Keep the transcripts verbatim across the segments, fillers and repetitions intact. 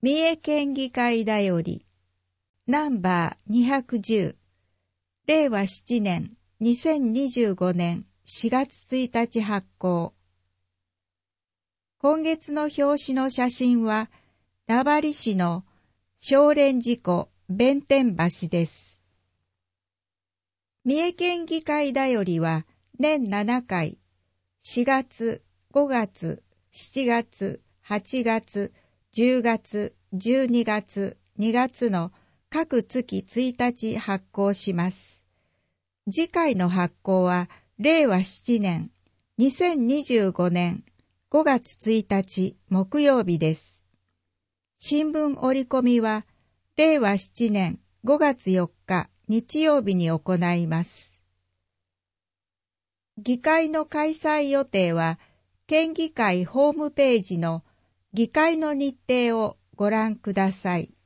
三重県議会だより、ナンバーにひゃくじゅう、れいわななねんにせんにじゅうごねんしがつついたち発行。今月の表紙の写真は、名張市の少蓮寺湖弁天橋です。三重県議会だよりは年ななかい、しがつ、ごがつ、しちがつ、はちがつ、じゅうがつ、じゅうにがつ、にがつの各月ついたち発行します。次回の発行はれいわななねんにせんにじゅうごねんごがつついたち木曜日です。新聞折り込みはれいわななねんごがつよっか日曜日に行います。議会の開催予定は県議会ホームページの議会の日程をご覧ください。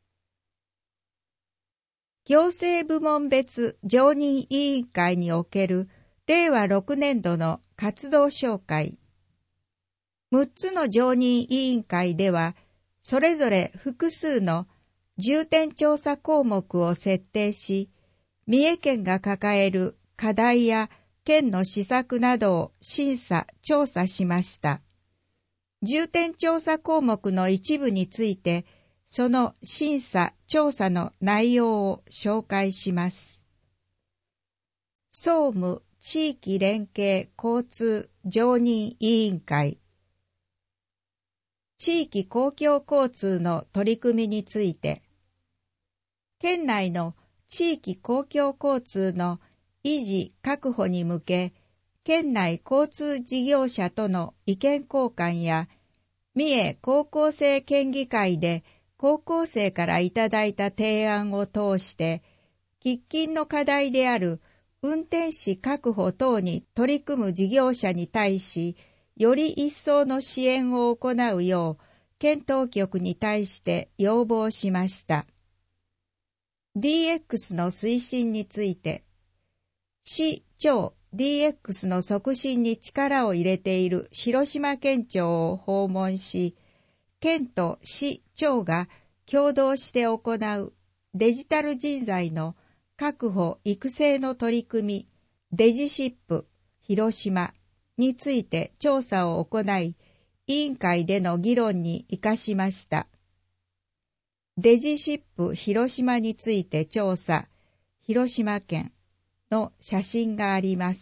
行政部門別常任委員会におけるれいわろくねんどの活動紹介。むっつの常任委員会では、それぞれ複数の重点調査項目を設定し、三重県が抱える課題や県の施策などを審査・調査しました。重点調査項目の一部について、その審査・調査の内容を紹介します。総務地域連携交通常任委員会。地域公共交通の取り組みについて、県内の地域公共交通の維持・確保に向け、県内交通事業者との意見交換や、三重高校生県議会で高校生からいただいた提案を通して、喫緊の課題である運転士確保等に取り組む事業者に対し、より一層の支援を行うよう、県当局に対して要望しました。ディーエックス の推進について、市町 ディーエックス の促進に力を入れている広島県庁を訪問し、県と市町が共同して行うデジタル人材の確保・育成の取り組み、デジシップ広島について調査を行い、委員会での議論に生かしました。デジシップ広島について調査、広島県の写真があります。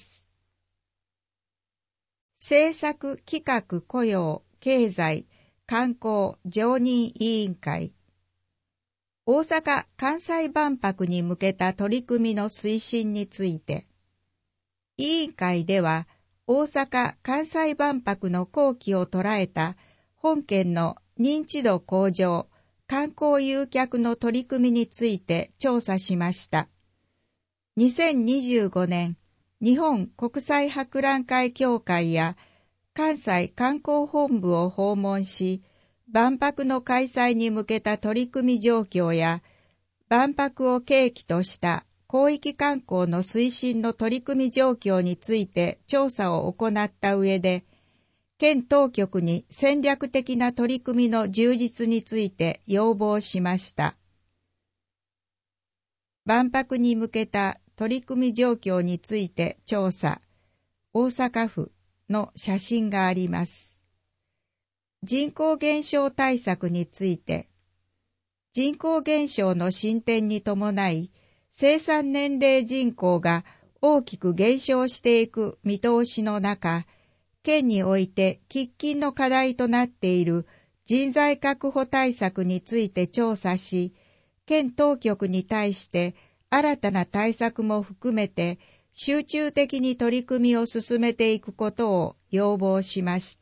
政策企画雇用経済観光常任委員会。大阪・関西万博に向けた取り組みの推進について、委員会では大阪・関西万博の好機を捉えた本県の認知度向上、観光誘客の取り組みについて調査しました。にせんにじゅうごねん、日本国際博覧会協会や関西観光本部を訪問し、万博の開催に向けた取り組み状況や、万博を契機とした広域観光の推進の取り組み状況について調査を行った上で、県当局に戦略的な取り組みの充実について要望しました。万博に向けた取り組み状況について調査、大阪府の写真があります。人口減少対策について、人口減少の進展に伴い、生産年齢人口が大きく減少していく見通しの中、県において喫緊の課題となっている人材確保対策について調査し、県当局に対して新たな対策も含めて集中的に取り組みを進めていくことを要望しました。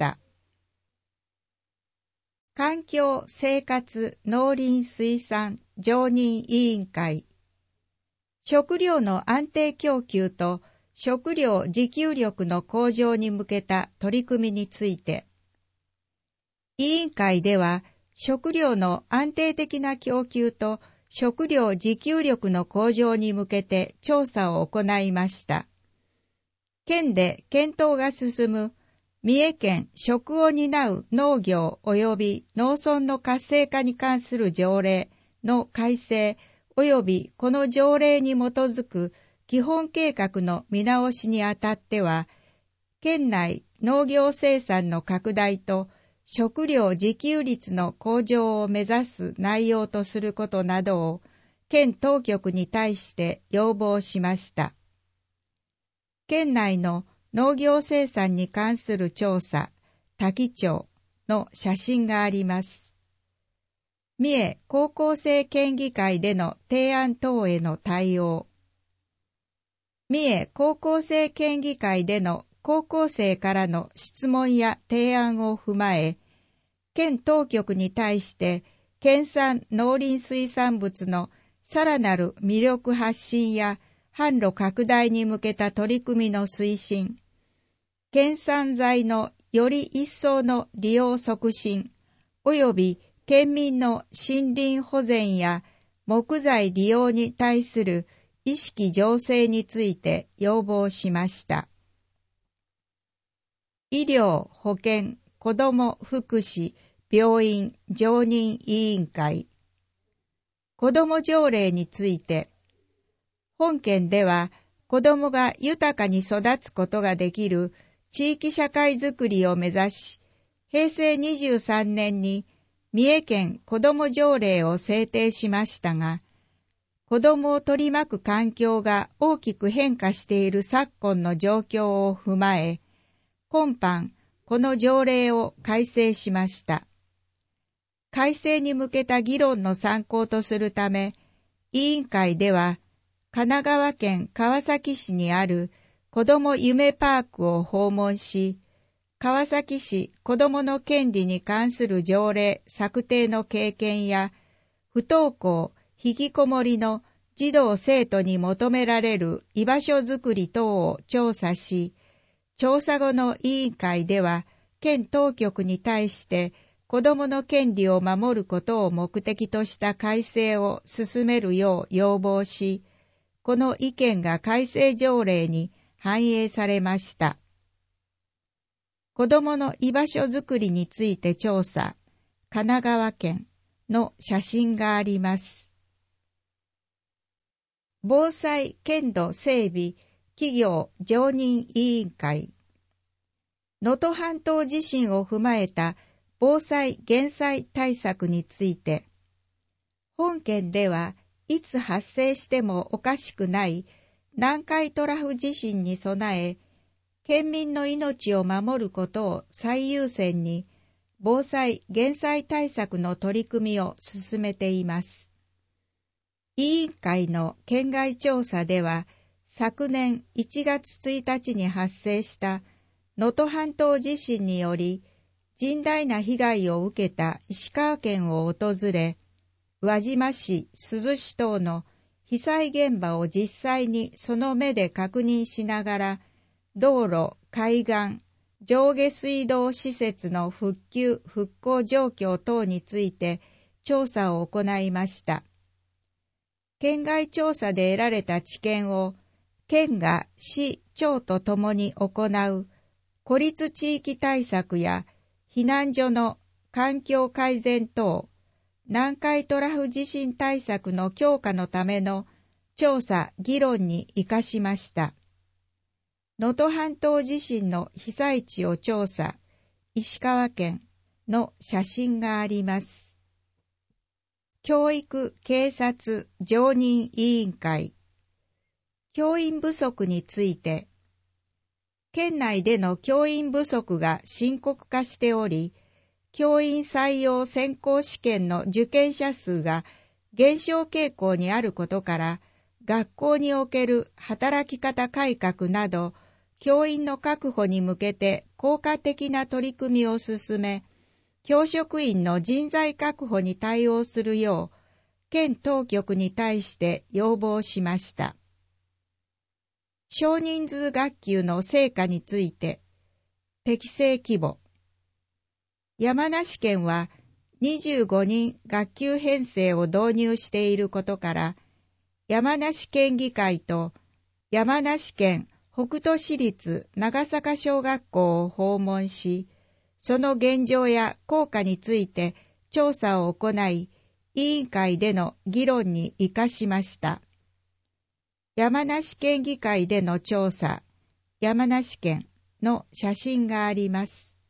環境生活農林水産常任委員会。食料の安定供給と食料自給力の向上に向けた取り組みについて、委員会では食料の安定的な供給と食料自給力の向上に向けて調査を行いました。県で検討が進む三重県食を担う農業及び農村の活性化に関する条例の改正及びこの条例に基づく基本計画の見直しにあたっては、県内農業生産の拡大と食料自給率の向上を目指す内容とすることなどを県当局に対して要望しました。県内の農業生産に関する調査、多気町の写真があります。三重高校生県議会での提案等への対応。三重高校生県議会での高校生からの質問や提案を踏まえ、県当局に対して県産農林水産物のさらなる魅力発信や販路拡大に向けた取り組みの推進、県産材のより一層の利用促進、及び県民の森林保全や木材利用に対する意識醸成について要望しました。医療・保健・子ども福祉・病院常任委員会。子ども条例について、本県では子どもが豊かに育つことができる地域社会づくりを目指し、へいせいにじゅうさんねんに三重県子ども条例を制定しましたが、子どもを取り巻く環境が大きく変化している昨今の状況を踏まえ、今般この条例を改正しました。改正に向けた議論の参考とするため、委員会では神奈川県川崎市にある子ども夢パークを訪問し、川崎市子どもの権利に関する条例策定の経験や、不登校、引きこもりの児童生徒に求められる居場所づくり等を調査し、調査後の委員会では、県当局に対して子どもの権利を守ることを目的とした改正を進めるよう要望し、この意見が改正条例に反映されました。子どもの居場所づくりについて調査、神奈川県の写真があります。防災県土整備企業常任委員会。能登半島地震を踏まえた防災減災対策について、本県ではいつ発生してもおかしくない南海トラフ地震に備え、県民の命を守ることを最優先に、防災・減災対策の取り組みを進めています。委員会の県外調査では、昨年いちがつついたちに発生した能登半島地震により、甚大な被害を受けた石川県を訪れ、輪島市、珠洲市等の被災現場を実際にその目で確認しながら、道路、海岸、上下水道施設の復旧・復興状況等について調査を行いました。県外調査で得られた知見を、県が市、町とともに行う孤立地域対策や避難所の環境改善等、南海トラフ地震対策の強化のための調査・議論に生かしました。能登半島地震の被災地を調査、石川県の写真があります。教育・警察常任委員会。教員不足について、県内での教員不足が深刻化しており、教員採用選考試験の受験者数が減少傾向にあることから、学校における働き方改革など、教員の確保に向けて効果的な取り組みを進め、教職員の人材確保に対応するよう、県当局に対して要望しました。少人数学級の成果について、適正規模。山梨県はにじゅうごにん学級編成を導入していることから、山梨県議会と山梨県北斗市立長坂小学校を訪問し、その現状や効果について調査を行い、委員会での議論に生かしました。山梨県議会での調査、山梨県の写真があります。